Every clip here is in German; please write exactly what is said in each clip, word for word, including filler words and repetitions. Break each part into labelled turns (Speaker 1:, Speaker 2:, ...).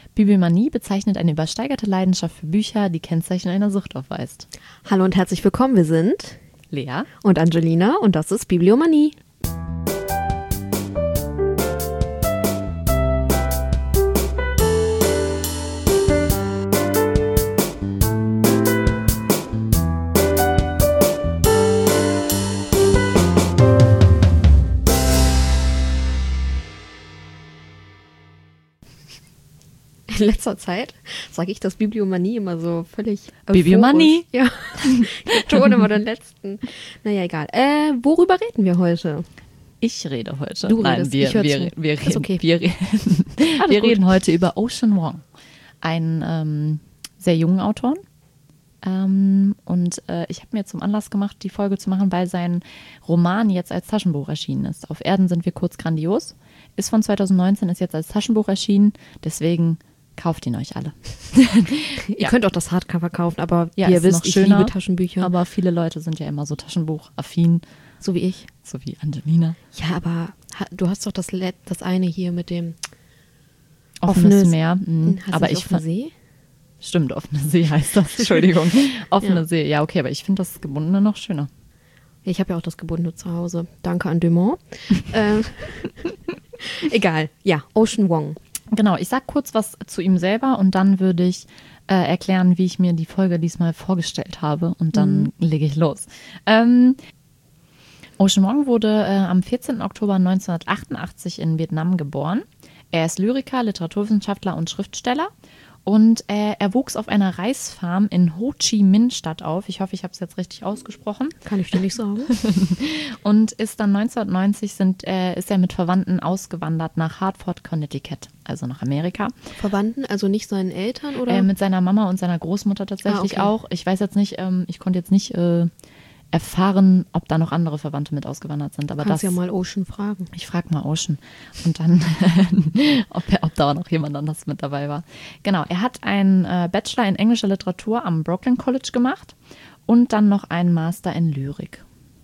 Speaker 1: Bibliomanie bezeichnet eine übersteigerte Leidenschaft für Bücher, die Kennzeichen einer Sucht aufweist.
Speaker 2: Hallo und herzlich willkommen, wir sind
Speaker 1: Lea
Speaker 2: und Angelina und das ist Bibliomanie. In letzter Zeit sage ich das Bibliomanie immer so völlig
Speaker 1: Bibliomanie?
Speaker 2: Ja, ich betone immer den letzten. Naja, egal. Äh, worüber reden wir heute?
Speaker 1: Ich rede heute.
Speaker 2: Du
Speaker 1: Nein,
Speaker 2: redest,
Speaker 1: wir,
Speaker 2: ich hör
Speaker 1: wir,
Speaker 2: zu.
Speaker 1: wir,
Speaker 2: Ist
Speaker 1: reden,
Speaker 2: okay.
Speaker 1: wir, reden, wir reden heute über Ocean Vuong, einen ähm, sehr jungen Autoren. Ähm, und äh, ich habe mir zum Anlass gemacht, die Folge zu machen, weil sein Roman jetzt als Taschenbuch erschienen ist. Auf Erden sind wir kurz grandios. Ist von zwanzig neunzehn, ist jetzt als Taschenbuch erschienen. Deswegen kauft ihn euch alle.
Speaker 2: Ihr
Speaker 1: Ja.
Speaker 2: könnt auch das Hardcover kaufen, aber
Speaker 1: Ja,
Speaker 2: wie ihr
Speaker 1: ist
Speaker 2: wisst,
Speaker 1: noch
Speaker 2: ich
Speaker 1: schöner,
Speaker 2: liebe Taschenbücher.
Speaker 1: Aber viele Leute sind ja immer so Taschenbuch-affin,
Speaker 2: So wie ich.
Speaker 1: so wie Angelina.
Speaker 2: Ja, aber ha, du hast doch das, Let- das eine hier mit dem
Speaker 1: Offenes,
Speaker 2: Offenes-
Speaker 1: Meer. Mhm.
Speaker 2: Hast du
Speaker 1: Aber
Speaker 2: nicht
Speaker 1: ich
Speaker 2: auf dem
Speaker 1: fand,
Speaker 2: See?
Speaker 1: stimmt, offene See heißt das. Entschuldigung. Offene
Speaker 2: Ja.
Speaker 1: See, ja, okay, aber ich finde das Gebundene noch schöner.
Speaker 2: Ich habe ja auch das Gebundene zu Hause. Danke an Dumont. ähm, egal. Ja, Ocean Vuong.
Speaker 1: Genau, ich sag kurz was zu ihm selber und dann würde ich äh, erklären, wie ich mir die Folge diesmal vorgestellt habe und dann
Speaker 2: Mhm.
Speaker 1: lege ich los. Ähm, Ocean Vuong wurde äh, am vierzehnten Oktober neunzehnhundertachtundachtzig in Vietnam geboren. Er ist Lyriker, Literaturwissenschaftler und Schriftsteller. Und äh, er wuchs auf einer Reisfarm in Ho Chi Minh Stadt auf. Ich hoffe, ich habe es jetzt richtig ausgesprochen.
Speaker 2: Kann ich dir nicht sagen.
Speaker 1: Und ist dann neunzehnhundertneunzig sind, äh, ist er mit Verwandten ausgewandert nach Hartford, Connecticut, also nach Amerika.
Speaker 2: Verwandten, also nicht seinen Eltern oder?
Speaker 1: Äh, mit seiner Mama und seiner Großmutter tatsächlich
Speaker 2: Ah, okay.
Speaker 1: auch. Ich weiß jetzt nicht, ähm, ich konnte jetzt nicht äh, erfahren, ob da noch andere Verwandte mit ausgewandert sind. Aber
Speaker 2: Kannst
Speaker 1: das,
Speaker 2: ja mal Ocean fragen.
Speaker 1: ich frage mal Ocean und dann, ob, er, ob da noch jemand anders mit dabei war. Genau, er hat einen äh, Bachelor in englischer Literatur am Brooklyn College gemacht und dann noch einen Master in Lyrik.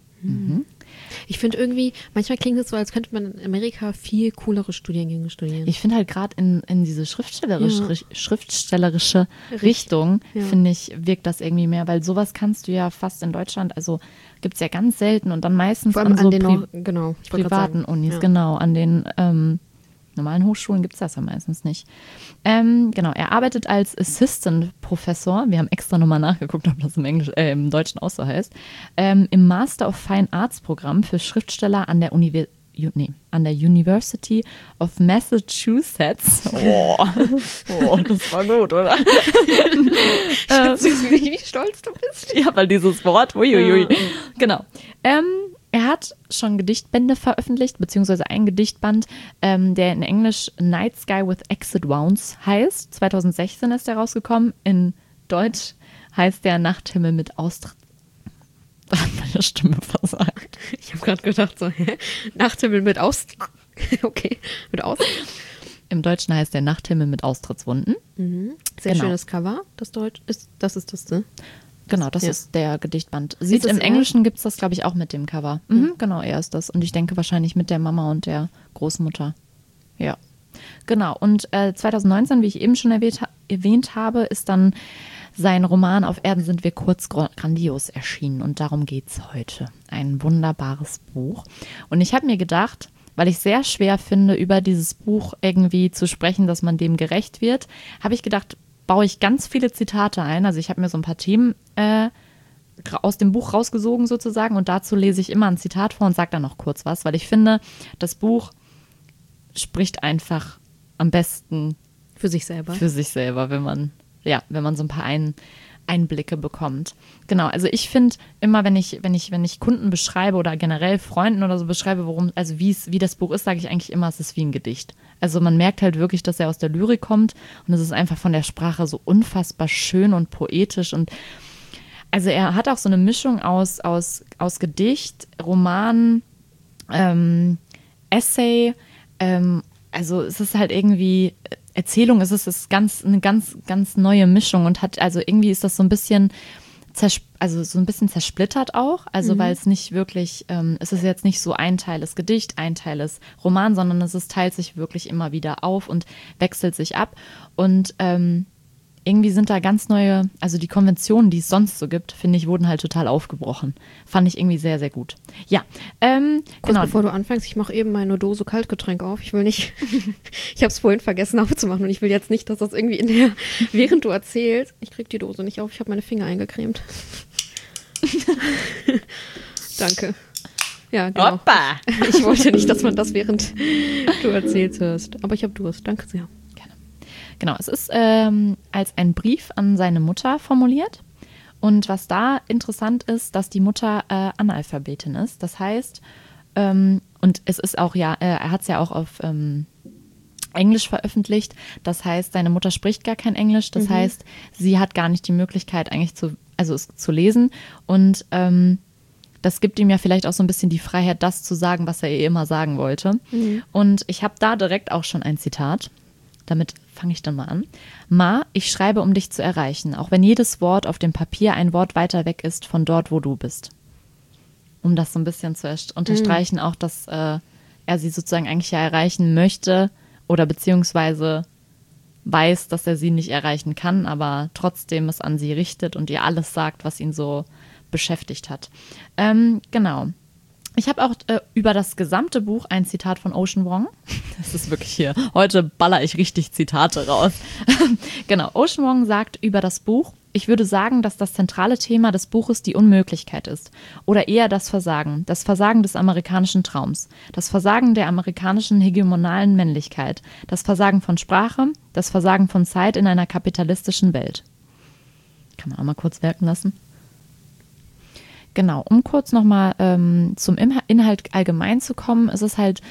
Speaker 2: Ich finde irgendwie, manchmal klingt es so, als könnte man in Amerika viel coolere Studiengänge studieren.
Speaker 1: Ich finde halt gerade in, in diese schriftstellerische,
Speaker 2: Ja.
Speaker 1: ri- schriftstellerische
Speaker 2: Richt-
Speaker 1: Richtung,
Speaker 2: ja.
Speaker 1: finde ich, wirkt das irgendwie mehr, weil sowas kannst du ja fast in Deutschland, also gibt es ja ganz selten und dann meistens
Speaker 2: Vor allem
Speaker 1: an
Speaker 2: an
Speaker 1: so
Speaker 2: den,
Speaker 1: Pri
Speaker 2: Nor- genau, ich wollte grad
Speaker 1: privaten
Speaker 2: sagen.
Speaker 1: Unis,
Speaker 2: Ja.
Speaker 1: genau, an den ähm, normalen Hochschulen gibt es das ja meistens nicht. Ähm, genau, er arbeitet als Assistant Professor, wir haben extra nochmal nachgeguckt, ob das im, Englisch, äh, im Deutschen auch so heißt, ähm, im Master of Fine Arts Programm für Schriftsteller an der Universität. Nee, an der University of Massachusetts. Oh, oh das war gut, oder?
Speaker 2: Ich süß, wie, wie stolz du bist.
Speaker 1: Ja, weil dieses Wort, uiuiui.
Speaker 2: Ja.
Speaker 1: Genau. Ähm, er hat schon Gedichtbände veröffentlicht, beziehungsweise ein Gedichtband, ähm, der in Englisch Night Sky with Exit Wounds heißt. zweitausendsechzehn ist der rausgekommen. In Deutsch heißt der Nachthimmel mit Austritt. Da hat meine Stimme versagt.
Speaker 2: Ich habe gerade gedacht so, hä? Nachthimmel mit Aus... Okay, mit Aus...
Speaker 1: Im Deutschen heißt der Nachthimmel mit Austrittswunden.
Speaker 2: Mhm. Sehr
Speaker 1: Genau.
Speaker 2: schönes Cover, das Deutsch ist, das ist das, ne?
Speaker 1: Genau, das
Speaker 2: Ja.
Speaker 1: ist der Gedichtband. Sieht
Speaker 2: es
Speaker 1: im
Speaker 2: er?
Speaker 1: Englischen gibt es das, glaube ich, auch mit dem Cover. Mhm, genau, er ist das. Und ich denke wahrscheinlich mit der Mama und der Großmutter. Ja. Genau. Und äh, zweitausendneunzehn, wie ich eben schon erwähnt, erwähnt habe, ist dann sein Roman Auf Erden sind wir kurz gr- grandios erschienen. Und darum geht es heute. Ein wunderbares Buch. Und ich habe mir gedacht, weil ich sehr schwer finde, über dieses Buch irgendwie zu sprechen, dass man dem gerecht wird, habe ich gedacht, baue ich ganz viele Zitate ein. Also ich habe mir so ein paar Themen äh, ra- aus dem Buch rausgesogen sozusagen und dazu lese ich immer ein Zitat vor und sage dann noch kurz was, weil ich finde, das Buch spricht einfach am besten
Speaker 2: Für sich selber.
Speaker 1: für sich selber, wenn man, ja, wenn man so ein paar ein, Einblicke bekommt. Genau, also ich finde immer, wenn ich, wenn ich, wenn ich Kunden beschreibe oder generell Freunden oder so beschreibe, worum, also wie es, wie das Buch ist, sage ich eigentlich immer, es ist wie ein Gedicht. Also man merkt halt wirklich, dass er aus der Lyrik kommt und es ist einfach von der Sprache so unfassbar schön und poetisch und also er hat auch so eine Mischung aus, aus, aus Gedicht, Roman, ähm, Essay, ähm, also es ist halt irgendwie Erzählung, es ist, es ist ganz, eine ganz, ganz neue Mischung und hat, also irgendwie ist das so ein bisschen zers- also so ein bisschen zersplittert auch, also mhm. weil es nicht wirklich, ähm, es ist jetzt nicht so ein Teil ist Gedicht, ein Teil ist Roman, sondern es ist, teilt sich wirklich immer wieder auf und wechselt sich ab und ähm, irgendwie sind da ganz neue, also die Konventionen, die es sonst so gibt, finde ich, wurden halt total aufgebrochen. Fand ich irgendwie sehr, sehr gut. Ja, ähm,
Speaker 2: Kurz
Speaker 1: genau.
Speaker 2: bevor du anfängst, ich mache eben meine Dose Kaltgetränk auf. Ich will nicht, ich habe es vorhin vergessen aufzumachen und ich will jetzt nicht, dass das irgendwie in der, während du erzählst, ich krieg die Dose nicht auf, ich habe meine Finger eingecremt. Danke. Ja, genau.
Speaker 1: Hoppa!
Speaker 2: Ich wollte nicht, dass man das während du erzählst hörst. Aber ich habe Durst. Danke sehr.
Speaker 1: Genau, es ist ähm, als ein Brief an seine Mutter formuliert. Und was da interessant ist, dass die Mutter äh, Analphabetin ist. Das heißt, ähm, und es ist auch ja, äh, er hat es ja auch auf ähm, Englisch veröffentlicht. Das heißt, seine Mutter spricht gar kein Englisch. Das mhm. heißt, sie hat gar nicht die Möglichkeit, eigentlich zu, also es zu lesen. Und ähm, das gibt ihm ja vielleicht auch so ein bisschen die Freiheit, das zu sagen, was er ihr immer sagen wollte. Mhm. Und ich habe da direkt auch schon ein Zitat. Damit fange ich dann mal an. Ma, ich schreibe, um dich zu erreichen, auch wenn jedes Wort auf dem Papier ein Wort weiter weg ist von dort, wo du bist. Um das so ein bisschen zu unterstreichen, mhm. auch, dass äh, er sie sozusagen eigentlich ja erreichen möchte oder beziehungsweise weiß, dass er sie nicht erreichen kann, aber trotzdem es an sie richtet und ihr alles sagt, was ihn so beschäftigt hat. Ähm, genau. Ich habe auch äh, über das gesamte Buch ein Zitat von Ocean Vuong. Das ist wirklich hier, heute baller ich richtig Zitate raus. Genau, Ocean Vuong sagt über das Buch, ich würde sagen, dass das zentrale Thema des Buches die Unmöglichkeit ist. Oder eher das Versagen. Das Versagen des amerikanischen Traums. Das Versagen der amerikanischen hegemonalen Männlichkeit. Das Versagen von Sprache. Das Versagen von Zeit in einer kapitalistischen Welt. Kann man auch mal kurz wirken lassen. Genau, um kurz nochmal ähm, zum Inhalt allgemein zu kommen, es ist halt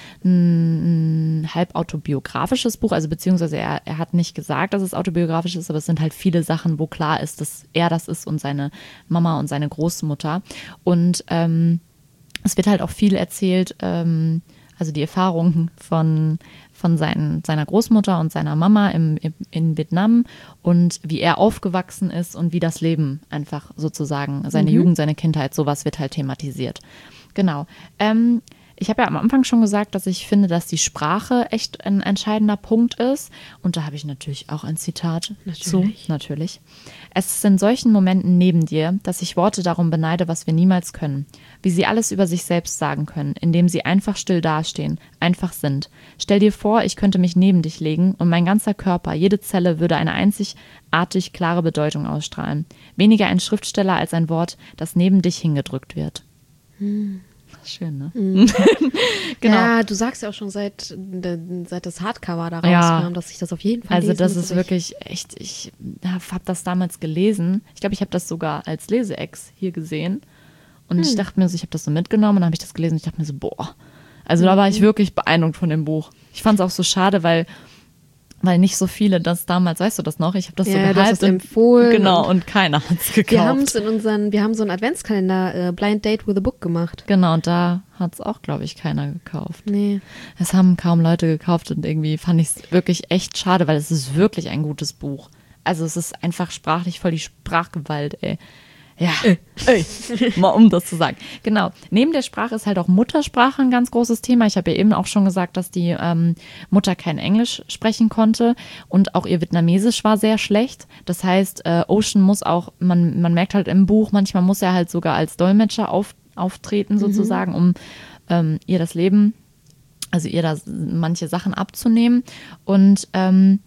Speaker 1: ein, ein halb autobiografisches Buch, also beziehungsweise er, er hat nicht gesagt, dass es autobiografisch ist, aber es sind halt viele Sachen, wo klar ist, dass er das ist und seine Mama und seine Großmutter. Und ähm, es wird halt auch viel erzählt, ähm, also die Erfahrungen von, von seinen, seiner Großmutter und seiner Mama im, im, in Vietnam und wie er aufgewachsen ist und wie das Leben einfach sozusagen, seine mhm. Jugend, seine Kindheit, sowas wird halt thematisiert. Genau. Ähm, ich habe ja am Anfang schon gesagt, dass ich finde, dass die Sprache echt ein entscheidender Punkt ist. Und da habe ich natürlich auch ein Zitat
Speaker 2: natürlich.
Speaker 1: zu. Natürlich. Es ist in solchen Momenten neben dir, dass ich Worte darum beneide, was wir niemals können. Wie sie alles über sich selbst sagen können, indem sie einfach still dastehen, einfach sind. Stell dir vor, ich könnte mich neben dich legen und mein ganzer Körper, jede Zelle würde eine einzigartig klare Bedeutung ausstrahlen. Weniger ein Schriftsteller als ein Wort, das neben dich hingedrückt wird.
Speaker 2: Hm.
Speaker 1: Schön, ne?
Speaker 2: Mhm. Genau. Ja, du sagst ja auch schon seit, seit das Hardcover da rauskam, ja. dass ich das auf jeden Fall
Speaker 1: Also
Speaker 2: lesen
Speaker 1: das
Speaker 2: muss,
Speaker 1: ist wirklich echt, ich habe das damals gelesen. Ich glaube, ich habe das sogar als Leseex hier gesehen. Und hm. ich dachte mir so, ich habe das so mitgenommen und dann habe ich das gelesen und ich dachte mir so, boah. Also mhm. da war ich wirklich beeindruckt von dem Buch. Ich fand es auch so schade, weil weil nicht so viele das damals, weißt du das noch? Ich habe das
Speaker 2: ja,
Speaker 1: so gehypt.
Speaker 2: Und, empfohlen.
Speaker 1: Genau, und, und keiner hat es gekauft.
Speaker 2: Wir haben es in unseren, wir haben so einen Adventskalender, äh, Blind Date with a Book gemacht.
Speaker 1: Genau, und da hat es auch, glaube ich, keiner gekauft.
Speaker 2: Nee.
Speaker 1: Es haben kaum Leute gekauft und irgendwie fand ich es wirklich echt schade, weil es ist wirklich ein gutes Buch. Also es ist einfach sprachlich voll die Sprachgewalt, ey. Ja, ey, mal um das zu sagen. Genau, neben der Sprache ist halt auch Muttersprache ein ganz großes Thema. Ich habe ja eben auch schon gesagt, dass die ähm, Mutter kein Englisch sprechen konnte und auch ihr Vietnamesisch war sehr schlecht. Das heißt, äh, Ocean muss auch, man, man merkt halt im Buch, manchmal muss er halt sogar als Dolmetscher auf, auftreten sozusagen, mhm. um ähm, ihr das Leben, also ihr da manche Sachen abzunehmen. Und ähm,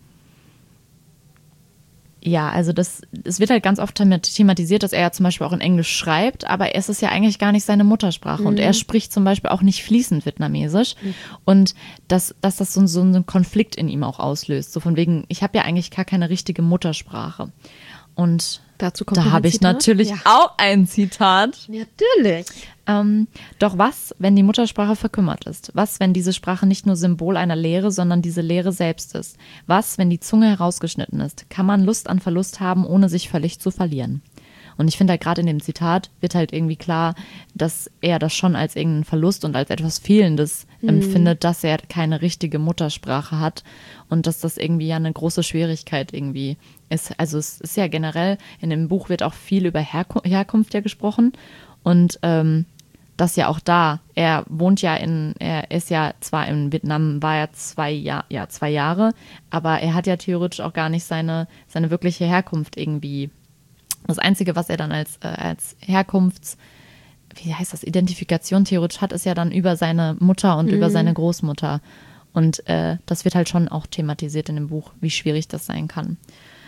Speaker 1: ja, also das, es wird halt ganz oft thematisiert, dass er ja zum Beispiel auch in Englisch schreibt, aber es ist ja eigentlich gar nicht seine Muttersprache mhm. und er spricht zum Beispiel auch nicht fließend Vietnamesisch mhm. und dass, dass das so, so einen Konflikt in ihm auch auslöst, so von wegen, ich habe ja eigentlich gar keine richtige Muttersprache und
Speaker 2: dazu kommt
Speaker 1: da habe ich
Speaker 2: Zitat?
Speaker 1: natürlich
Speaker 2: ja.
Speaker 1: auch ein Zitat.
Speaker 2: Natürlich.
Speaker 1: Ähm, doch was, wenn die Muttersprache verkümmert ist? Was, wenn diese Sprache nicht nur Symbol einer Lehre, sondern diese Lehre selbst ist? Was, wenn die Zunge herausgeschnitten ist? Kann man Lust an Verlust haben, ohne sich völlig zu verlieren? Und ich finde halt gerade in dem Zitat wird halt irgendwie klar, dass er das schon als irgendeinen Verlust und als etwas Fehlendes mhm. empfindet, dass er keine richtige Muttersprache hat und dass das irgendwie ja eine große Schwierigkeit irgendwie ist. Also es ist ja generell, in dem Buch wird auch viel über Herku- Herkunft ja gesprochen und ähm, das ja auch da, er wohnt ja in, er ist ja zwar in Vietnam, war er zwei, Jahr, ja, zwei Jahre, aber er hat ja theoretisch auch gar nicht seine, seine wirkliche Herkunft irgendwie. Das Einzige, was er dann als, äh, als Herkunfts, wie heißt das, Identifikation theoretisch hat, ist ja dann über seine Mutter und mhm. über seine Großmutter. Und äh, das wird halt schon auch thematisiert in dem Buch, wie schwierig das sein kann.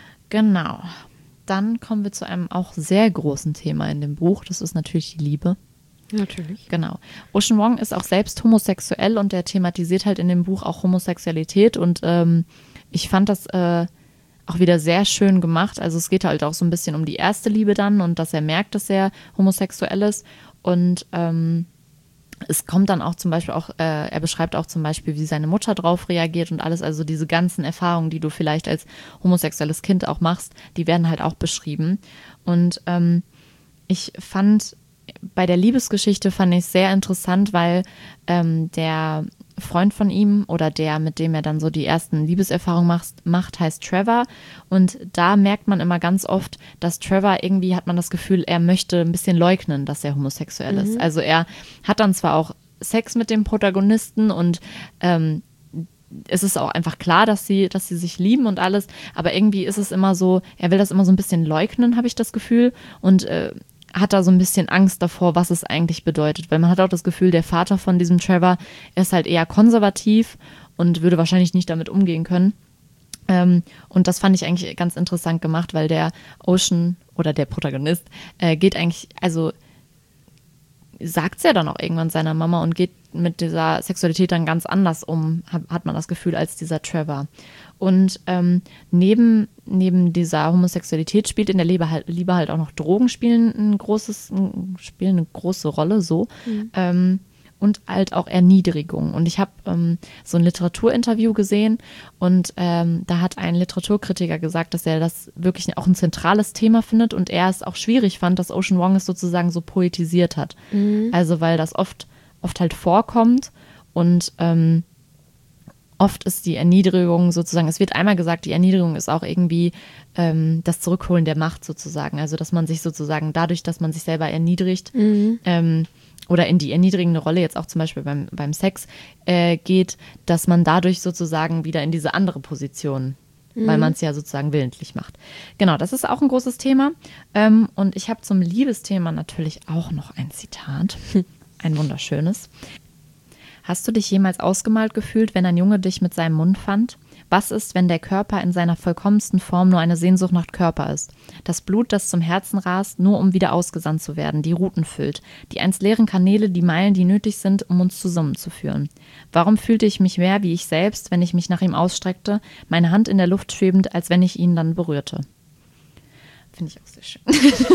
Speaker 1: Genau. Dann kommen wir zu einem auch sehr großen Thema in dem Buch. Das ist natürlich die Liebe.
Speaker 2: Natürlich.
Speaker 1: Genau. Ocean Vuong ist auch selbst homosexuell und der thematisiert halt in dem Buch auch Homosexualität und ähm, ich fand das äh, auch wieder sehr schön gemacht. Also es geht halt auch so ein bisschen um die erste Liebe dann und dass er merkt, dass er homosexuell ist und ähm, es kommt dann auch zum Beispiel auch, äh, er beschreibt auch zum Beispiel, wie seine Mutter drauf reagiert und alles, also diese ganzen Erfahrungen, die du vielleicht als homosexuelles Kind auch machst, die werden halt auch beschrieben und ähm, ich fand bei der Liebesgeschichte fand ich es sehr interessant, weil ähm, der Freund von ihm oder der, mit dem er dann so die ersten Liebeserfahrungen macht, macht, heißt Trevor. Und da merkt man immer ganz oft, dass Trevor irgendwie, hat man das Gefühl, er möchte ein bisschen leugnen, dass er homosexuell ist.
Speaker 2: Mhm.
Speaker 1: Also er hat dann zwar auch Sex mit dem Protagonisten und ähm, es ist auch einfach klar, dass sie, dass sie sich lieben und alles, aber irgendwie ist es immer so, er will das immer so ein bisschen leugnen, habe ich das Gefühl. Und äh, hat da so ein bisschen Angst davor, was es eigentlich bedeutet. Weil man hat auch das Gefühl, der Vater von diesem Trevor ist halt eher konservativ und würde wahrscheinlich nicht damit umgehen können. Ähm, und das fand ich eigentlich ganz interessant gemacht, weil der Ocean oder der Protagonist äh, geht eigentlich, also sagt es ja dann auch irgendwann seiner Mama und geht mit dieser Sexualität dann ganz anders um, hat, hat man das Gefühl, als dieser Trevor. Und ähm, neben, neben dieser Homosexualität spielt in der Liebe halt, Liebe halt auch noch Drogen spielen ein großes, ein, spielen eine große Rolle so. Mhm. Ähm, und halt auch Erniedrigung. Und ich habe ähm, so ein Literaturinterview gesehen und ähm, da hat ein Literaturkritiker gesagt, dass er das wirklich auch ein zentrales Thema findet und er es auch schwierig fand, dass Ocean Vuong es sozusagen so poetisiert hat. Mhm. Also weil das oft, oft halt vorkommt und ähm, oft ist die Erniedrigung sozusagen, es wird einmal gesagt, die Erniedrigung ist auch irgendwie ähm, das Zurückholen der Macht sozusagen. Also dass man sich sozusagen dadurch, dass man sich selber erniedrigt, mhm. ähm, oder in die erniedrigende Rolle jetzt auch zum Beispiel beim, beim Sex äh, geht, dass man dadurch sozusagen wieder in diese andere Position, mhm. weil man es ja sozusagen willentlich macht. Genau, das ist auch ein großes Thema. Ähm, und ich habe zum Liebesthema natürlich auch noch ein Zitat, ein wunderschönes. Hast du dich jemals ausgemalt gefühlt, wenn ein Junge dich mit seinem Mund fand? Was ist, wenn der Körper in seiner vollkommensten Form nur eine Sehnsucht nach Körper ist? Das Blut, das zum Herzen rast, nur um wieder ausgesandt zu werden, die Ruten füllt, die einst leeren Kanäle, die Meilen, die nötig sind, um uns zusammenzuführen. Warum fühlte ich mich mehr wie ich selbst, wenn ich mich nach ihm ausstreckte, meine Hand in der Luft schwebend, als wenn ich ihn dann berührte? Finde ich auch sehr schön.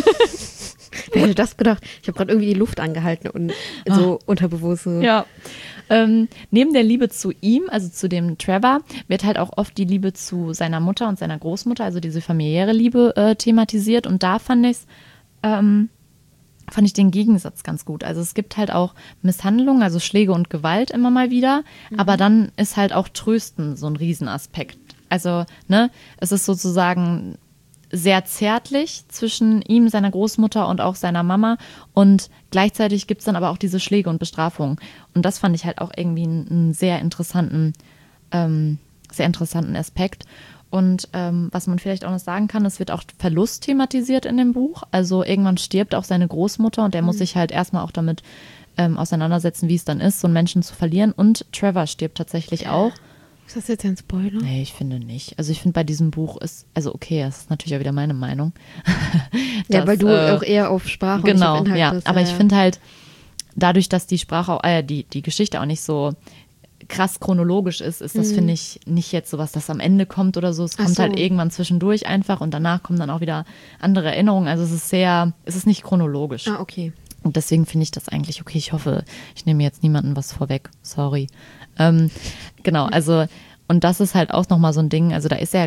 Speaker 2: Wer hätte das gedacht? Ich habe gerade irgendwie die Luft angehalten und so oh. unterbewusst.
Speaker 1: Ja. Ähm, neben der Liebe zu ihm, also zu dem Trevor, wird halt auch oft die Liebe zu seiner Mutter und seiner Großmutter, also diese familiäre Liebe äh, thematisiert. Und da fand ich ähm, fand ich den Gegensatz ganz gut. Also es gibt halt auch Misshandlungen, also Schläge und Gewalt immer mal wieder, mhm. aber dann ist halt auch Trösten so ein Riesenaspekt. Also, ne, es ist sozusagen sehr zärtlich zwischen ihm, seiner Großmutter und auch seiner Mama und gleichzeitig gibt es dann aber auch diese Schläge und Bestrafungen und das fand ich halt auch irgendwie einen, einen sehr interessanten ähm, sehr interessanten Aspekt und ähm, was man vielleicht auch noch sagen kann, es wird auch Verlust thematisiert in dem Buch, also irgendwann stirbt auch seine Großmutter und der mhm. muss sich halt erstmal auch damit ähm, auseinandersetzen, wie es dann ist, so einen Menschen zu verlieren und Trevor stirbt tatsächlich auch.
Speaker 2: Ist das jetzt ein Spoiler?
Speaker 1: Nee, ich finde nicht. Also ich finde bei diesem Buch ist, also okay, das ist natürlich auch wieder meine Meinung.
Speaker 2: Ja, dass, weil du äh, auch eher auf Sprache
Speaker 1: genau,
Speaker 2: und auf Inhalt
Speaker 1: ja,
Speaker 2: bist.
Speaker 1: Aber
Speaker 2: ja,
Speaker 1: ich
Speaker 2: ja.
Speaker 1: finde halt, dadurch, dass die Sprache, auch, äh, die, die Geschichte auch nicht so krass chronologisch ist, ist das, mhm. finde ich, nicht jetzt sowas, das am Ende kommt oder so. Es kommt so. halt irgendwann zwischendurch einfach und danach kommen dann auch wieder andere Erinnerungen. Also es ist sehr, es ist nicht chronologisch.
Speaker 2: Ah, okay.
Speaker 1: Und deswegen finde ich das eigentlich okay. Ich hoffe, ich nehme jetzt niemandem was vorweg. Sorry. Ähm, genau, also und das ist halt auch nochmal so ein Ding, also da ist er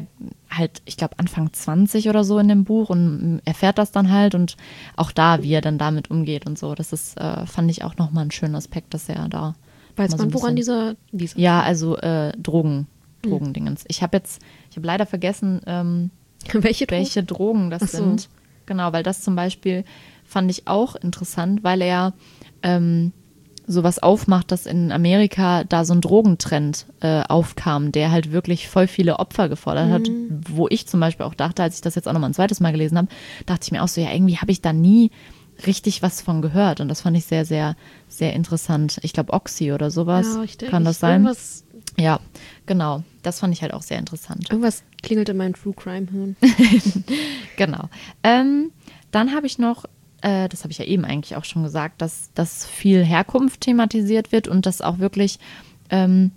Speaker 1: halt, ich glaube, Anfang zwanzig oder so in dem Buch und erfährt das dann halt und auch da, wie er dann damit umgeht und so. Das ist, äh, fand ich auch nochmal einen schönen Aspekt, dass er da.
Speaker 2: Weiß
Speaker 1: mal so
Speaker 2: man,
Speaker 1: ein
Speaker 2: woran
Speaker 1: bisschen-
Speaker 2: dieser, dieser
Speaker 1: Ja, also äh, Drogen, Drogendingens. Ich habe jetzt, ich habe leider vergessen, ähm,
Speaker 2: welche Drogen?
Speaker 1: welche Drogen das
Speaker 2: Ach so.
Speaker 1: sind. Genau, weil das zum Beispiel fand ich auch interessant, weil er ähm, sowas aufmacht, dass in Amerika da so ein Drogentrend äh, aufkam, der halt wirklich voll viele Opfer gefordert hat, wo ich zum Beispiel auch dachte, als ich das jetzt auch nochmal ein zweites Mal gelesen habe, dachte ich mir auch so, ja, irgendwie habe ich da nie richtig was von gehört und das fand ich sehr, sehr, sehr interessant. Ich glaube Oxy oder sowas,
Speaker 2: Ja, richtig.
Speaker 1: kann das sein?
Speaker 2: Irgendwas,
Speaker 1: Ja, genau. Das fand ich halt auch sehr interessant.
Speaker 2: irgendwas klingelt in meinem True Crime Hirn.
Speaker 1: Genau. Ähm, dann habe ich noch, äh, das habe ich ja eben eigentlich auch schon gesagt, dass, dass viel Herkunft thematisiert wird und dass auch wirklich ähm,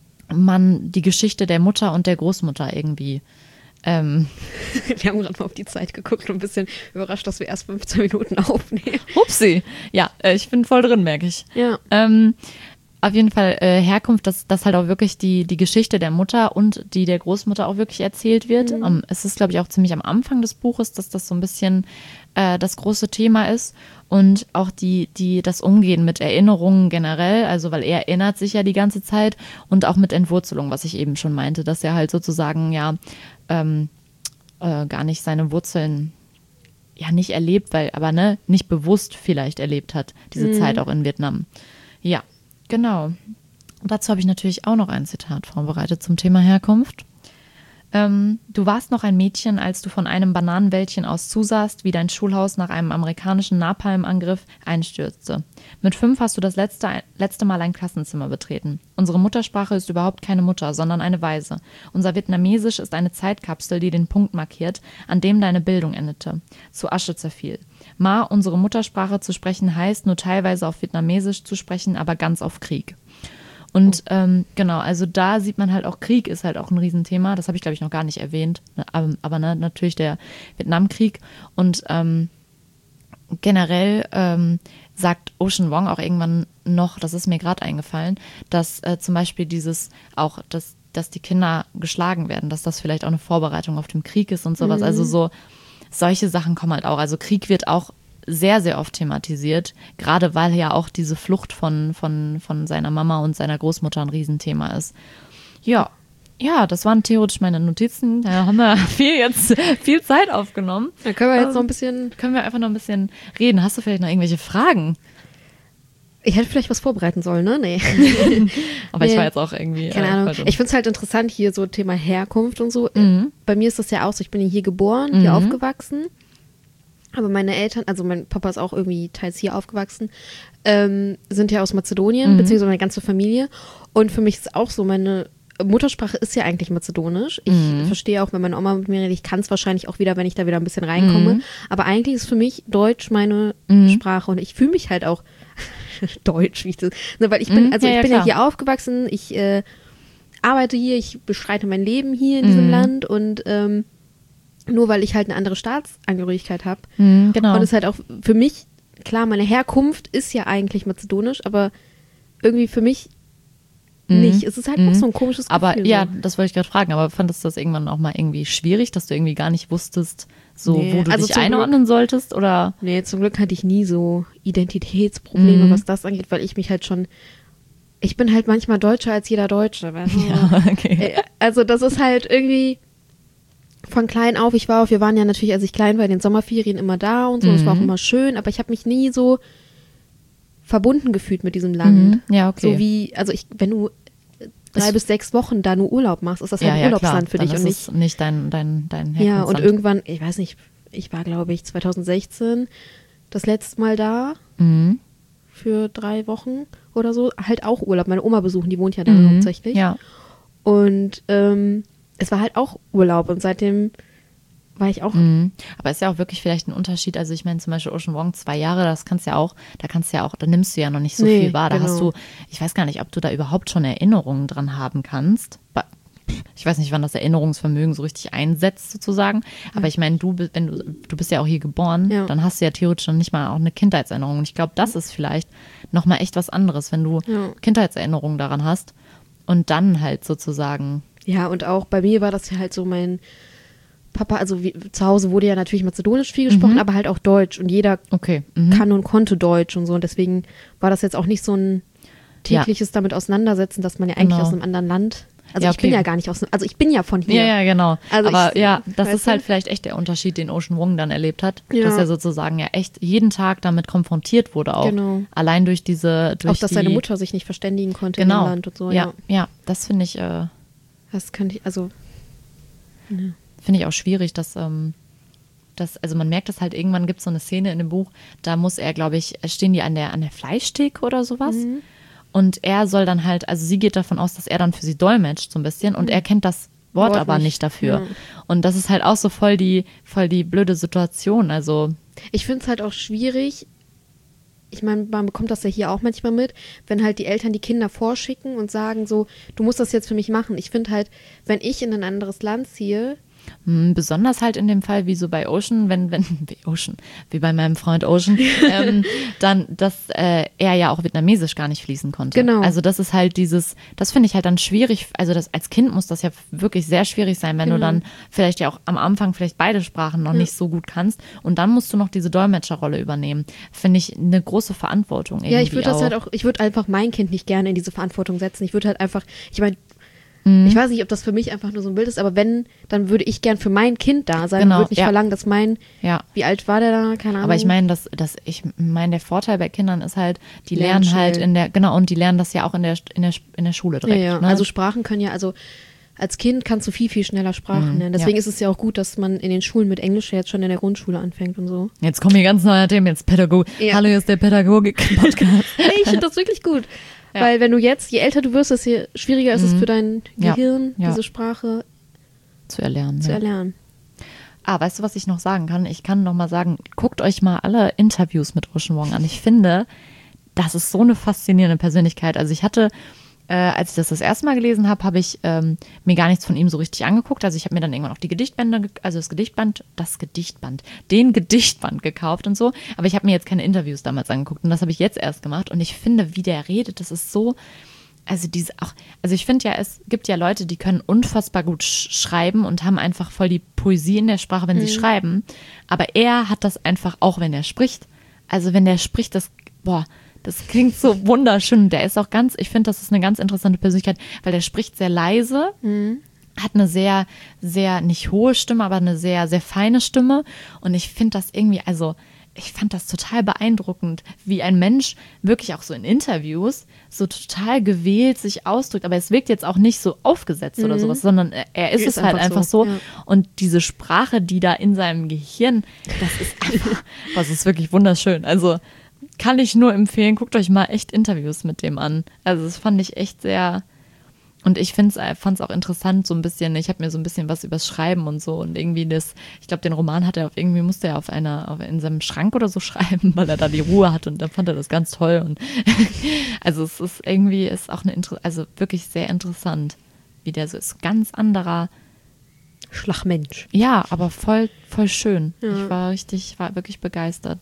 Speaker 1: man die Geschichte der Mutter und der Großmutter irgendwie ähm,
Speaker 2: Wir haben gerade mal auf die Zeit geguckt und ein bisschen überrascht, dass wir erst fünfzehn Minuten aufnehmen.
Speaker 1: Upsi. Ja, äh, ich bin voll drin, merke ich.
Speaker 2: Ja.
Speaker 1: Ähm, auf jeden Fall äh, Herkunft, dass, dass halt auch wirklich die, die Geschichte der Mutter und die der Großmutter auch wirklich erzählt wird.
Speaker 2: Mhm.
Speaker 1: Ähm, es ist, glaube ich, auch ziemlich am Anfang des Buches, dass das so ein bisschen äh, das große Thema ist. Und auch die, die, das Umgehen mit Erinnerungen generell, also weil er erinnert sich ja die ganze Zeit und auch mit Entwurzelung, was ich eben schon meinte, dass er halt sozusagen ja ähm, äh, gar nicht seine Wurzeln ja nicht erlebt, weil, aber ne, nicht bewusst vielleicht erlebt hat, diese
Speaker 2: Mhm.
Speaker 1: Zeit auch in Vietnam. Ja, genau. Und dazu habe ich natürlich auch noch ein Zitat vorbereitet zum Thema Herkunft. Ähm, du warst noch ein Mädchen, als du von einem Bananenwäldchen aus zusahst, wie dein Schulhaus nach einem amerikanischen Napalmangriff einstürzte. Mit fünf hast du das letzte, letzte Mal ein Klassenzimmer betreten. Unsere Muttersprache ist überhaupt keine Mutter, sondern eine Weise. Unser Vietnamesisch ist eine Zeitkapsel, die den Punkt markiert, an dem deine Bildung endete, zu Asche zerfiel. Ma, unsere Muttersprache zu sprechen heißt, nur teilweise auf Vietnamesisch zu sprechen, aber ganz auf Krieg. Und ähm, genau, also da sieht man halt auch, Krieg ist halt auch ein Riesenthema. Das habe ich, glaube ich, noch gar nicht erwähnt. Aber, aber ne, natürlich der Vietnamkrieg. Und ähm, generell ähm, sagt Ocean Vuong auch irgendwann noch, das ist mir gerade eingefallen, dass äh, zum Beispiel dieses auch, dass, dass die Kinder geschlagen werden, dass das vielleicht auch eine Vorbereitung auf den Krieg ist und sowas.
Speaker 2: Mhm.
Speaker 1: Also so solche Sachen kommen halt auch. Also Krieg wird auch sehr, sehr oft thematisiert, gerade weil ja auch diese Flucht von, von, von seiner Mama und seiner Großmutter ein Riesenthema ist. Ja, ja, das waren theoretisch meine Notizen. Da haben wir viel jetzt viel Zeit aufgenommen.
Speaker 2: Dann können wir jetzt
Speaker 1: Ähm,
Speaker 2: noch ein bisschen.
Speaker 1: Können wir einfach noch ein bisschen reden. Hast du vielleicht noch irgendwelche Fragen?
Speaker 2: Ich hätte vielleicht was vorbereiten sollen, ne? Nee.
Speaker 1: Aber ich
Speaker 2: Nee.
Speaker 1: war jetzt auch irgendwie.
Speaker 2: Keine
Speaker 1: äh,
Speaker 2: Ahnung.
Speaker 1: voll drin.
Speaker 2: Ich finde es halt interessant hier, so Thema Herkunft und so.
Speaker 1: Mhm.
Speaker 2: Bei mir ist das ja auch so, ich bin ja hier geboren, hier
Speaker 1: Mhm.
Speaker 2: aufgewachsen. Aber meine Eltern, also mein Papa ist auch irgendwie teils hier aufgewachsen, ähm, sind ja aus Mazedonien,
Speaker 1: Mhm.
Speaker 2: beziehungsweise meine ganze Familie. Und für mich ist auch so, meine Muttersprache ist ja eigentlich Mazedonisch. Ich
Speaker 1: Mhm.
Speaker 2: verstehe auch, wenn meine Oma mit mir redet, ich kann es wahrscheinlich auch wieder, wenn ich da wieder ein bisschen reinkomme.
Speaker 1: Mhm.
Speaker 2: Aber eigentlich ist für mich Deutsch meine
Speaker 1: Mhm.
Speaker 2: Sprache. Und ich fühle mich halt auch deutsch, wie ich das, ne, weil ich bin,
Speaker 1: Mhm.
Speaker 2: also
Speaker 1: Ja,
Speaker 2: ich
Speaker 1: ja,
Speaker 2: bin ja
Speaker 1: klar.
Speaker 2: hier aufgewachsen, ich äh, arbeite hier, ich bestreite mein Leben hier in diesem
Speaker 1: Mhm.
Speaker 2: Land und ähm, nur weil ich halt eine andere Staatsangehörigkeit habe.
Speaker 1: Mhm, genau.
Speaker 2: Und es ist halt auch für mich, klar, meine Herkunft ist ja eigentlich mazedonisch, aber irgendwie für mich
Speaker 1: Mhm.
Speaker 2: nicht. Es ist halt noch
Speaker 1: Mhm.
Speaker 2: so ein komisches Gefühl.
Speaker 1: Aber ja,
Speaker 2: so.
Speaker 1: das wollte ich gerade fragen, aber fandest du das irgendwann auch mal irgendwie schwierig, dass du irgendwie gar nicht wusstest, so
Speaker 2: Nee,
Speaker 1: wo du
Speaker 2: also
Speaker 1: dich
Speaker 2: zum
Speaker 1: einordnen solltest? Oder?
Speaker 2: Nee, zum Glück hatte ich nie so Identitätsprobleme,
Speaker 1: Mhm.
Speaker 2: was das angeht, weil ich mich halt schon, ich bin halt manchmal deutscher als jeder Deutsche. Weißt du?
Speaker 1: Ja, okay.
Speaker 2: Äh, Also das ist halt irgendwie von klein auf, ich war auf, wir waren ja natürlich, als ich klein war, in den Sommerferien immer da und so, es war auch
Speaker 1: Mhm.
Speaker 2: immer schön, aber ich habe mich nie so verbunden gefühlt mit diesem Land.
Speaker 1: Mhm. Ja, okay.
Speaker 2: So wie, also ich, wenn du drei
Speaker 1: Ist-
Speaker 2: bis sechs Wochen da nur Urlaub machst, ist das halt
Speaker 1: ja,
Speaker 2: ein
Speaker 1: ja,
Speaker 2: Urlaubsland
Speaker 1: klar.
Speaker 2: für
Speaker 1: Dann
Speaker 2: dich
Speaker 1: ist
Speaker 2: und nicht.
Speaker 1: es nicht dein, dein, dein
Speaker 2: Ja, und
Speaker 1: Herkunftsland.
Speaker 2: irgendwann, ich weiß nicht, ich war glaube ich zwanzig sechzehn das letzte Mal da
Speaker 1: Mhm.
Speaker 2: für drei Wochen oder so, halt auch Urlaub, meine Oma besuchen, die wohnt ja da
Speaker 1: Mhm.
Speaker 2: hauptsächlich.
Speaker 1: Ja.
Speaker 2: Und ähm, es war halt auch Urlaub und seitdem war ich auch,
Speaker 1: Mhm. Aber ist ja auch wirklich vielleicht ein Unterschied. Also ich meine zum Beispiel Ocean Vuong, zwei Jahre, das kannst ja auch, da kannst du ja auch, da nimmst du ja noch nicht so
Speaker 2: Nee,
Speaker 1: viel wahr. Da
Speaker 2: genau.
Speaker 1: hast du, ich weiß gar nicht, ob du da überhaupt schon Erinnerungen dran haben kannst. Ba- Ich weiß nicht, wann das Erinnerungsvermögen so richtig einsetzt sozusagen. Aber ich meine, du, bi- wenn du, du bist ja auch hier geboren,
Speaker 2: Ja.
Speaker 1: dann hast du ja theoretisch noch nicht mal auch eine Kindheitserinnerung. Und ich glaube, das ist vielleicht nochmal echt was anderes, wenn du
Speaker 2: Ja.
Speaker 1: Kindheitserinnerungen daran hast und dann halt sozusagen.
Speaker 2: ja, und auch bei mir war das ja halt so mein, Papa, also wie, zu Hause wurde ja natürlich Mazedonisch viel gesprochen,
Speaker 1: Mhm.
Speaker 2: aber halt auch Deutsch und jeder
Speaker 1: Okay. Mhm.
Speaker 2: kann und konnte Deutsch und so und deswegen war das jetzt auch nicht so ein tägliches damit auseinandersetzen, dass man ja eigentlich
Speaker 1: Genau.
Speaker 2: aus einem anderen Land, also
Speaker 1: Ja,
Speaker 2: ich bin
Speaker 1: okay.
Speaker 2: ja gar nicht aus, also ich bin ja von hier.
Speaker 1: Ja, ja, genau.
Speaker 2: Also
Speaker 1: aber
Speaker 2: ich-
Speaker 1: ja, das
Speaker 2: weißt
Speaker 1: ist halt
Speaker 2: du?
Speaker 1: vielleicht echt der Unterschied, den Ocean Wong dann erlebt hat,
Speaker 2: Ja.
Speaker 1: dass er sozusagen ja echt jeden Tag damit konfrontiert wurde auch.
Speaker 2: Genau.
Speaker 1: Allein durch diese, durch
Speaker 2: Auch, dass
Speaker 1: die,
Speaker 2: seine Mutter sich nicht verständigen konnte
Speaker 1: genau.
Speaker 2: in dem Land und so,
Speaker 1: ja,
Speaker 2: ja.
Speaker 1: ja, das finde ich, äh,
Speaker 2: Das könnte ich, also,
Speaker 1: finde ich auch schwierig, dass, ähm, dass, also man merkt das halt, irgendwann gibt es so eine Szene in dem Buch, da muss er, glaube ich, stehen die an der, an der Fleischtheke oder sowas.
Speaker 2: Mhm.
Speaker 1: Und er soll dann halt, also sie geht davon aus, dass er dann für sie dolmetscht so ein bisschen und er kennt das Wort,
Speaker 2: Wort
Speaker 1: aber
Speaker 2: nicht,
Speaker 1: nicht dafür.
Speaker 2: ja.
Speaker 1: Und das ist halt auch so voll die, voll die blöde Situation. Also,
Speaker 2: ich finde es halt auch schwierig, ich meine, man bekommt das ja hier auch manchmal mit, wenn halt die Eltern die Kinder vorschicken und sagen so, du musst das jetzt für mich machen. Ich finde halt, wenn ich in ein anderes Land ziehe,
Speaker 1: mh, besonders halt in dem Fall, wie so bei Ocean, wenn, wenn, wie Ocean, wie bei meinem Freund Ocean, ähm, dann, dass äh, er ja auch Vietnamesisch gar nicht fließen konnte.
Speaker 2: Genau.
Speaker 1: Also das ist halt dieses, das finde ich halt dann schwierig, also das, als Kind muss das ja wirklich sehr schwierig sein, wenn
Speaker 2: Genau.
Speaker 1: du dann vielleicht ja auch am Anfang vielleicht beide Sprachen noch nicht so gut kannst und dann musst du noch diese Dolmetscherrolle übernehmen. Finde ich eine große Verantwortung irgendwie
Speaker 2: ja, ich würde das
Speaker 1: auch.
Speaker 2: halt auch, ich würde einfach mein Kind nicht gerne in diese Verantwortung setzen. Ich würde halt einfach, ich meine,
Speaker 1: Mhm.
Speaker 2: ich weiß nicht, ob das für mich einfach nur so ein Bild ist, aber wenn, dann würde ich gern für mein Kind da sein
Speaker 1: Genau,
Speaker 2: und würde nicht
Speaker 1: ja.
Speaker 2: verlangen, dass mein,
Speaker 1: Ja.
Speaker 2: wie alt war der da, keine Ahnung.
Speaker 1: Aber ich meine, dass, dass ich meine, der Vorteil bei Kindern ist halt, die
Speaker 2: Lernen
Speaker 1: lernen halt
Speaker 2: schnell.
Speaker 1: in der, genau, und die lernen das ja auch in der, in der, in der Schule
Speaker 2: ja,
Speaker 1: direkt.
Speaker 2: ja.
Speaker 1: Ne?
Speaker 2: Also Sprachen können ja, also als Kind kannst du viel, viel schneller Sprachen lernen. Deswegen
Speaker 1: ja.
Speaker 2: ist es ja auch gut, dass man in den Schulen mit Englisch ja jetzt schon in der Grundschule anfängt und so.
Speaker 1: Jetzt kommen hier ganz neue Themen, jetzt Pädagogik.
Speaker 2: Ja.
Speaker 1: Hallo, hier ist der Pädagogik-Podcast.
Speaker 2: Hey, ich finde das wirklich gut.
Speaker 1: Ja.
Speaker 2: Weil wenn du jetzt, je älter du wirst, desto schwieriger ist es für dein
Speaker 1: Ja.
Speaker 2: Gehirn,
Speaker 1: Ja.
Speaker 2: diese Sprache
Speaker 1: Zu erlernen.
Speaker 2: zu
Speaker 1: Ja.
Speaker 2: erlernen.
Speaker 1: Ah, weißt du, was ich noch sagen kann? Ich kann noch mal sagen, guckt euch mal alle Interviews mit Ocean Wong an. Ich finde, das ist so eine faszinierende Persönlichkeit. Also ich hatte, äh, als ich das das erste Mal gelesen habe, habe ich ähm, mir gar nichts von ihm so richtig angeguckt. Also ich habe mir dann irgendwann auch die Gedichtbände, ge- also das Gedichtband, das Gedichtband, den Gedichtband gekauft und so. Aber ich habe mir jetzt keine Interviews damals angeguckt und das habe ich jetzt erst gemacht. Und ich finde, wie der redet, das ist so, also diese auch, also ich finde ja, es gibt ja Leute, die können unfassbar gut sch schreiben und haben einfach voll die Poesie in der Sprache, wenn sie schreiben. Aber er hat das einfach auch, wenn er spricht. Also wenn der spricht, das, boah, das klingt so wunderschön. Der ist auch ganz, ich finde, das ist eine ganz interessante Persönlichkeit, weil der spricht sehr leise, hat eine sehr, sehr, nicht hohe Stimme, aber eine sehr, sehr feine Stimme. Und ich finde das irgendwie, also ich fand das total beeindruckend, wie ein Mensch wirklich auch so in Interviews so total gewählt sich ausdrückt. Aber es wirkt jetzt auch nicht so aufgesetzt oder sowas, sondern er, er ist,
Speaker 2: Ist
Speaker 1: es halt
Speaker 2: einfach
Speaker 1: einfach
Speaker 2: so,
Speaker 1: so.
Speaker 2: ja.
Speaker 1: Und diese Sprache, die da in seinem Gehirn, das ist einfach, das ist wirklich wunderschön. Also kann ich nur empfehlen, guckt euch mal echt Interviews mit dem an. Also das fand ich echt sehr, und ich fand es auch interessant, so ein bisschen, ich habe mir so ein bisschen was übers Schreiben und so und irgendwie das, ich glaube, den Roman hat er auf, irgendwie musste er auf einer, auf, in seinem Schrank oder so schreiben, weil er da die Ruhe hat und dann fand er das ganz toll und also es ist irgendwie, ist auch eine, Inter also wirklich sehr interessant, wie der so ist, ganz anderer,
Speaker 2: Schlagmensch.
Speaker 1: ja, aber voll, voll schön.
Speaker 2: Ja.
Speaker 1: Ich war richtig, war wirklich begeistert.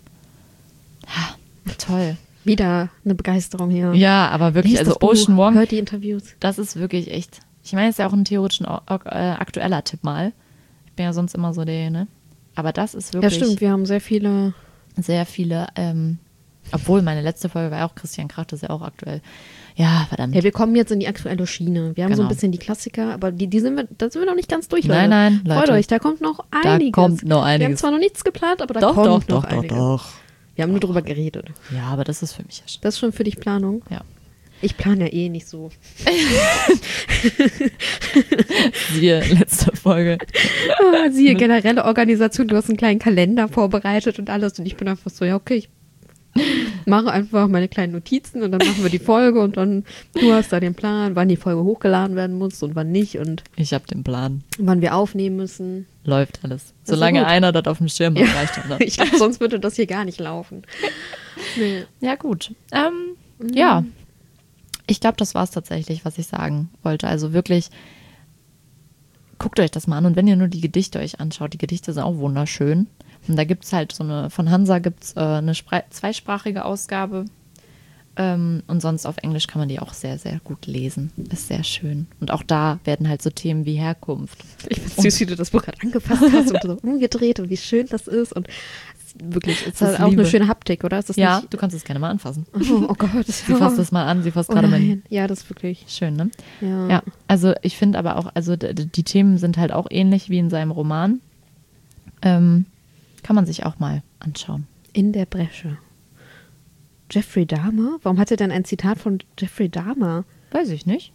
Speaker 1: Ja, toll.
Speaker 2: Wieder eine Begeisterung hier.
Speaker 1: Ja, aber wirklich,
Speaker 2: Liest
Speaker 1: also
Speaker 2: das Buch,
Speaker 1: Ocean Wong,
Speaker 2: hört die Interviews.
Speaker 1: das ist wirklich echt. Ich meine, es ist ja auch ein theoretisch äh, aktueller Tipp mal. Ich bin ja sonst immer so der, ne? Aber das ist
Speaker 2: Ja,
Speaker 1: wirklich
Speaker 2: stimmt, wir haben sehr viele.
Speaker 1: sehr viele, ähm, obwohl meine letzte Folge war ja auch Christian Krach, das ist ja auch aktuell. Ja, verdammt.
Speaker 2: Ja, wir kommen jetzt in die aktuelle Schiene. Wir haben so ein
Speaker 1: Genau.
Speaker 2: bisschen die Klassiker, aber die, die sind wir, da sind wir noch nicht ganz durch, Leute.
Speaker 1: Nein, nein,
Speaker 2: Freut
Speaker 1: Leute.
Speaker 2: euch, da kommt noch
Speaker 1: Da
Speaker 2: einiges.
Speaker 1: kommt noch
Speaker 2: Wir haben
Speaker 1: einiges.
Speaker 2: zwar noch nichts geplant, aber da
Speaker 1: Doch,
Speaker 2: kommt
Speaker 1: doch,
Speaker 2: noch
Speaker 1: doch, doch,
Speaker 2: einiges.
Speaker 1: doch.
Speaker 2: Wir haben nur drüber geredet.
Speaker 1: Ja, aber das ist für mich ja schon.
Speaker 2: Das ist schon für dich Planung.
Speaker 1: Ja.
Speaker 2: Ich plane ja eh nicht so.
Speaker 1: Siehe letzte Folge.
Speaker 2: Ah, siehe, generelle Organisation, du hast einen kleinen Kalender vorbereitet und alles und ich bin einfach so, ja okay, ich mache einfach meine kleinen Notizen und dann machen wir die Folge und dann, du hast da den Plan, wann die Folge hochgeladen werden muss und wann nicht und
Speaker 1: Ich habe den Plan.
Speaker 2: wann wir aufnehmen müssen.
Speaker 1: Läuft alles.
Speaker 2: ist
Speaker 1: Solange
Speaker 2: gut.
Speaker 1: einer das auf dem Schirm hat,
Speaker 2: Ja.
Speaker 1: reicht das.
Speaker 2: Ich glaube, sonst würde das hier gar nicht laufen. Nee.
Speaker 1: Ja, gut. Ähm, Ja. Ich glaube, das war es tatsächlich, was ich sagen wollte. Also wirklich, guckt euch das mal an. Und wenn ihr nur die Gedichte euch anschaut, die Gedichte sind auch wunderschön. Und da gibt es halt so eine, von Hansa gibt es äh, eine Spre zweisprachige Ausgabe. Ähm, und sonst auf Englisch kann man die auch sehr, sehr gut lesen. Ist sehr schön. Und auch da werden halt so Themen wie Herkunft.
Speaker 2: Ich finde süß, wie du das Buch gerade angefasst hast und so umgedreht und wie schön das ist. Und wirklich, es ist halt auch Liebe. Eine schöne Haptik, oder? Ist das
Speaker 1: ja,
Speaker 2: nicht?
Speaker 1: Du kannst es gerne mal anfassen.
Speaker 2: Oh, oh Gott.
Speaker 1: Sie fasst es mal an, sie fasst oh gerade mein...
Speaker 2: Ja, das ist wirklich...
Speaker 1: Schön, ne?
Speaker 2: Ja.
Speaker 1: Ja, also ich finde aber auch, also d- die Themen sind halt auch ähnlich wie in seinem Roman. Ähm, kann man sich auch mal anschauen.
Speaker 2: In der Bresche. Jeffrey Dahmer? Warum hat er denn ein Zitat von Jeffrey Dahmer?
Speaker 1: Weiß ich nicht.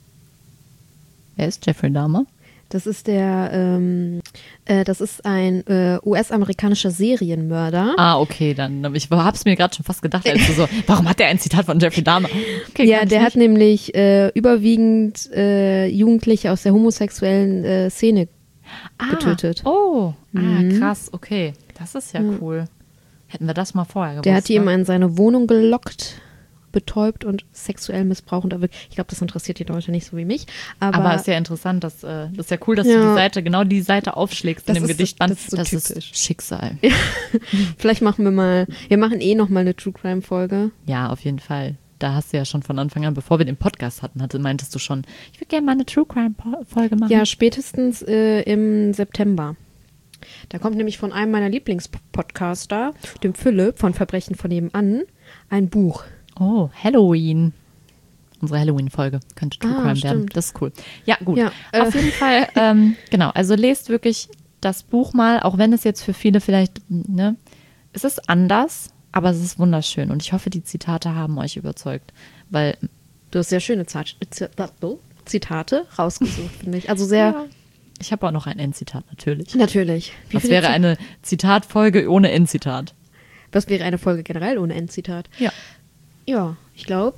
Speaker 1: Wer ist Jeffrey Dahmer?
Speaker 2: Das ist der, ähm, äh, das ist ein äh, U S-amerikanischer Serienmörder.
Speaker 1: Ah, okay, dann. Ich hab's mir gerade schon fast gedacht, als du so, warum hat der ein Zitat von Jeffrey Dahmer? Okay,
Speaker 2: ja, der
Speaker 1: nicht.
Speaker 2: hat nämlich äh, überwiegend äh, Jugendliche aus der homosexuellen äh, Szene
Speaker 1: ah,
Speaker 2: getötet.
Speaker 1: Oh,
Speaker 2: mhm.
Speaker 1: ah, krass, okay. Das ist ja, ja cool. Hätten wir das mal vorher gewusst.
Speaker 2: Der hat die
Speaker 1: ne?
Speaker 2: immer in seine Wohnung gelockt, betäubt und sexuell missbraucht. Ich glaube, das interessiert die Leute nicht so wie mich. Aber,
Speaker 1: aber ist ja interessant, dass, äh, das ist ja cool, dass
Speaker 2: ja.
Speaker 1: du die Seite, genau die Seite aufschlägst
Speaker 2: das
Speaker 1: in dem
Speaker 2: ist,
Speaker 1: Gedichtband.
Speaker 2: Das ist, so
Speaker 1: das
Speaker 2: typisch.
Speaker 1: ist Schicksal.
Speaker 2: Ja. Vielleicht machen wir mal, wir machen eh noch mal eine True Crime Folge.
Speaker 1: Ja, auf jeden Fall. Da hast du ja schon von Anfang an, bevor wir den Podcast hatten, hatte, meintest du schon, ich würde gerne mal eine True Crime Folge machen.
Speaker 2: Ja, spätestens äh, im September. Da kommt nämlich von einem meiner Lieblingspodcaster, dem Philipp von Verbrechen von nebenan, ein Buch.
Speaker 1: Oh, Halloween. Unsere Halloween-Folge könnte True
Speaker 2: ah,
Speaker 1: Crime
Speaker 2: stimmt.
Speaker 1: werden. Das ist cool. Ja, gut.
Speaker 2: Ja, äh.
Speaker 1: Auf jeden Fall, ähm, genau. Also lest wirklich das Buch mal, auch wenn es jetzt für viele vielleicht, ne, es ist anders, aber es ist wunderschön. Und ich hoffe, die Zitate haben euch überzeugt, weil
Speaker 2: du hast sehr schöne Zat- Zitate rausgesucht, finde ich. Also sehr...
Speaker 1: Ja. Ich habe auch noch ein Endzitat, natürlich.
Speaker 2: Natürlich.
Speaker 1: Wie Was wäre Zit- eine Zitatfolge ohne Endzitat?
Speaker 2: Was wäre eine Folge generell ohne Endzitat?
Speaker 1: Ja.
Speaker 2: Ja, ich glaube,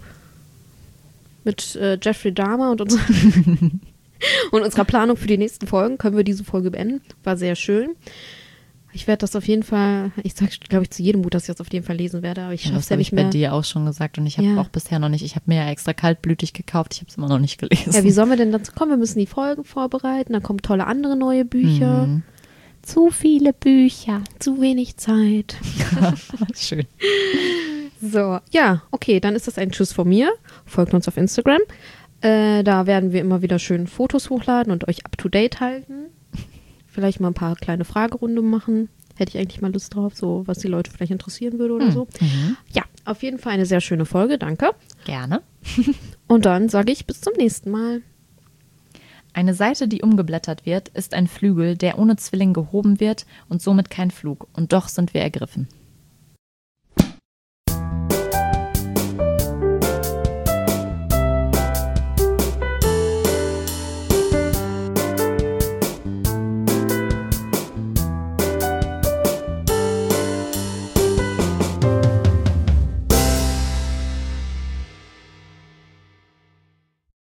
Speaker 2: mit äh, Jeffrey Dahmer und, uns und unserer Planung für die nächsten Folgen können wir diese Folge beenden. War sehr schön. Ich werde das auf jeden Fall, ich sage, glaube ich, zu jedem Buch, dass ich das auf jeden Fall lesen werde, aber ich schaffe es ja nicht mehr.
Speaker 1: Das habe ich bei dir auch schon gesagt und ich habe
Speaker 2: ja.
Speaker 1: auch bisher noch nicht, ich habe mir ja extra kaltblütig gekauft, ich habe es immer noch nicht gelesen.
Speaker 2: Ja, wie sollen wir denn dazu kommen? Wir müssen die Folgen vorbereiten, dann kommen tolle andere neue Bücher.
Speaker 1: Mhm. Zu viele Bücher.
Speaker 2: Zu wenig Zeit.
Speaker 1: Schön.
Speaker 2: So, ja, okay, dann ist das ein Tschüss von mir. Folgt uns auf Instagram. Äh, da werden wir immer wieder schön Fotos hochladen und euch up to date halten. Vielleicht mal ein paar kleine Fragerunden machen. Hätte ich eigentlich mal Lust drauf, so was die Leute vielleicht interessieren würde oder so.
Speaker 1: Mhm.
Speaker 2: Ja, auf jeden Fall eine sehr schöne Folge, danke.
Speaker 1: Gerne.
Speaker 2: Und dann sage ich bis zum nächsten Mal.
Speaker 1: Eine Seite, die umgeblättert wird, ist ein Flügel, der ohne Zwilling gehoben wird und somit kein Flug. Und doch sind wir ergriffen.